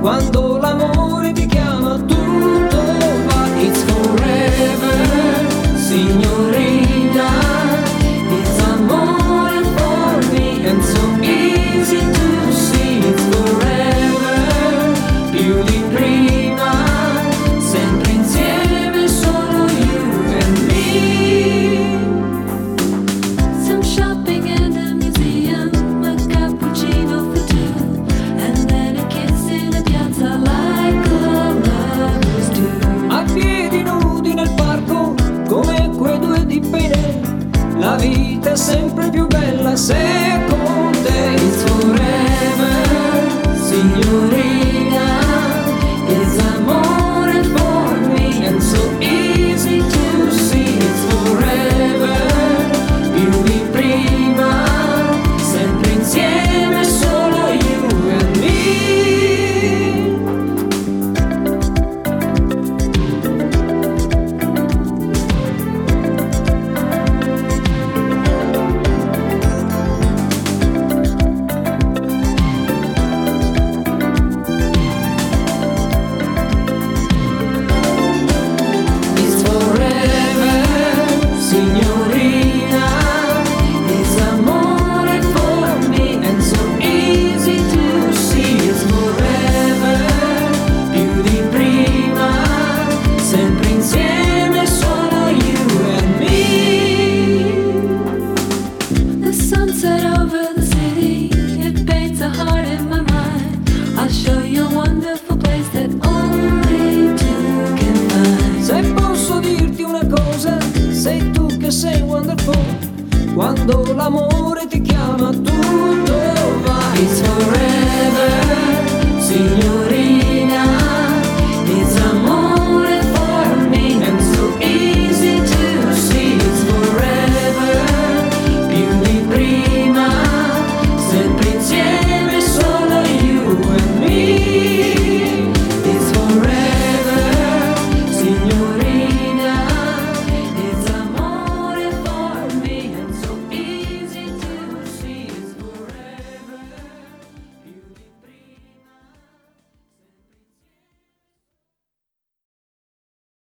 quando l'amore ti chiama tutto va. It's forever, signorina, it's amore for me and so easy to see. It's forever, più di prima, sempre insieme, solo you and me. Some shopping and a museum, a cappuccino for two, and then a kiss in a piazza like lovers do. A piedi nudi nel parco, come quei due di Pene, la vita è sempre più bella se con te. It's forever, signorina, it's amore for me and so easy to see. It's forever, più di prima, sempre insieme, solo you and me. It's forever, signorina, it's amore for me and so easy to see. It's forever, più di prima, sempre insieme, solo you and me. The sunset over the city, it paints a heart in my mind. I'll show you a wonderful place that only two can find. Se posso dirti una cosa, sei tu che sei wonderful, quando l'amore ti chiama tutto va. It's forever, signorina.